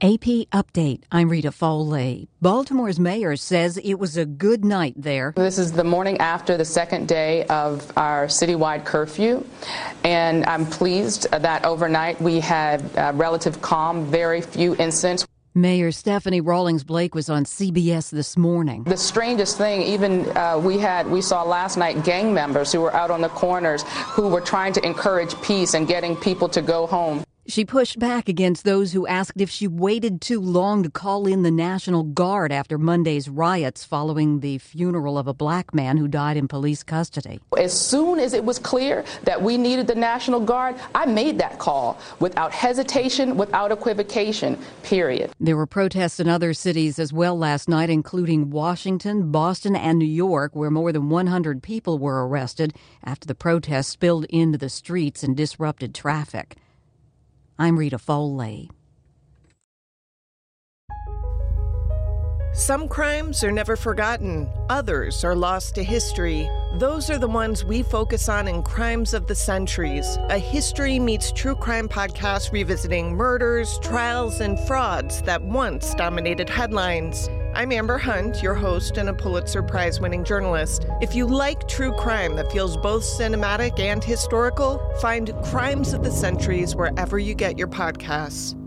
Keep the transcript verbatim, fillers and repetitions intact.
A P Update. I'm Rita Foley. Baltimore's mayor says it was a good night there. This is the morning after the second day of our citywide curfew, and I'm pleased that overnight we had uh, relative calm, very few incidents. Mayor Stephanie Rawlings Blake was on C B S this morning. The strangest thing, even uh, we had, we saw last night gang members who were out on the corners who were trying to encourage peace and getting people to go home. She pushed back against those who asked if she waited too long to call in the National Guard after Monday's riots following the funeral of a black man who died in police custody. As soon as it was clear that we needed the National Guard, I made that call without hesitation, without equivocation, period. There were protests in other cities as well last night, including Washington, Boston, and New York, where more than one hundred people were arrested after the protests spilled into the streets and disrupted traffic. I'm Rita Foley. Some crimes are never forgotten. Others are lost to history. Those are the ones we focus on in Crimes of the Centuries, a history meets true crime podcast revisiting murders, trials, and frauds that once dominated headlines. I'm Amber Hunt, your host and a Pulitzer Prize-winning journalist. If you like true crime that feels both cinematic and historical, find Crimes of the Centuries wherever you get your podcasts.